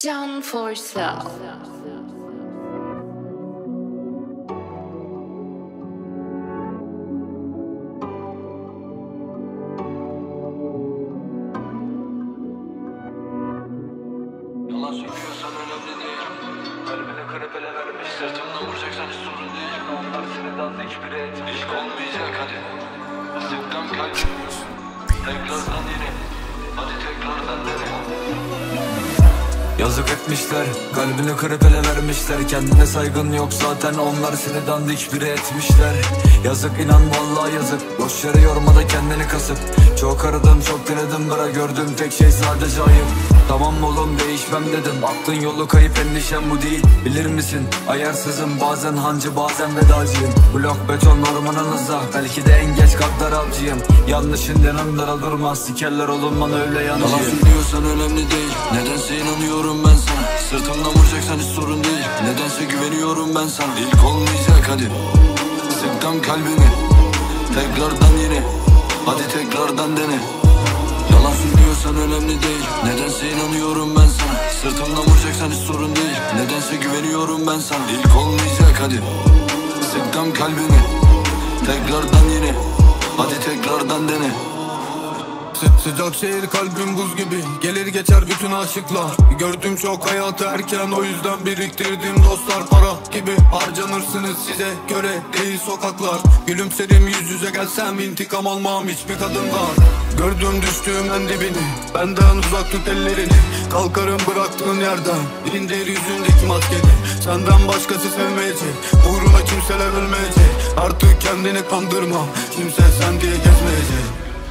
Can for Sale. Yalan söylüyorsan önemli değil. Kalbine kırıp ele vermiş, sırtımdan vuracaksan hiç sorun değil. Onlar seni dandik biri etmiş. İlk olmayacak hadi. Sıktım kalbimi. Tekrardan yine. Hadi tekrardan dene. Yazık etmişler, kalbini kırıp ele vermişler. Kendine saygın yok zaten, onlar seni dandik biri etmişler. Yazık inan vallahi yazık, boş yere yorma da kendini kasıp. Çok aradım çok denedim, bırak gördüğüm tek şey sadece ayıp. Tamam oğlum değişmem dedim, attığın yolu kayıp, endişem bu değil. Bilir misin ayarsızım, bazen hancı bazen vedacıyım. Blok beton ormanınızda, belki de en geç katlar avcıyım. Yanlışın yanımda durmaz, sikerler oğlum bana öyle yancıyım. Yalan söylüyorsan önemli değil, nedense inanıyorum ben sana. Sırtımdan vuracaksan hiç sorun değil, nedense güveniyorum ben sana. İlk olmayacak hadi, sıktım kalbimi. Tekrardan yine, hadi tekrardan dene. Yalan söylüyorsan önemli değil, nedense inanıyorum ben sana. Sırtımdan vuracaksan hiç sorun değil, nedense güveniyorum ben sana. İlk olmayacak hadi, sıktım kalbimi. Tekrardan yine, hadi tekrardan dene. Sıcak şehir kalbim buz gibi, gelir geçer bütün aşıklar. Gördüm çok hayatı erken, o yüzden biriktirdim dostlar. Para gibi harcanırsınız, size göre değil sokaklar. Gülümserim yüz yüze gelsem, intikam almam hiçbir kadından. Gördüm düştüğüm en dibini, benden uzak tut ellerini. Kalkarım bıraktığın yerden, indir yüzündeki maskeni. Senden başkası sevmeyecek, uğruna kimseler ölmeyecek. Artık kendini kandırma, kimse sen diye gezmeyecek.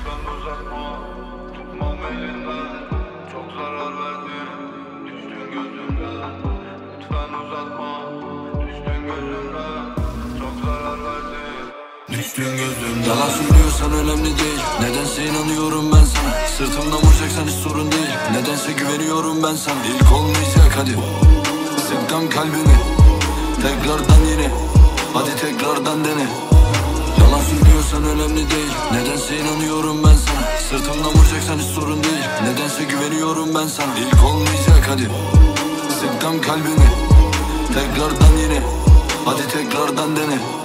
Yalan söylüyorsan önemli değil, nedense inanıyorum ben sana. Sırtımdan vuracaksan hiç sorun değil, nedense güveniyorum ben sana. İlk olmayacak hadi, sıktım kalbimi. Tekrardan yine, hadi tekrardan dene. Yalan söylüyorsan önemli değil, nedense inanıyorum ben sana. Sırtımdan vuracaksan hiç sorun değil, nedense güveniyorum ben sana. İlk olmayacak hadi, sıktım kalbimi. Tekrardan yine, hadi tekrardan dene.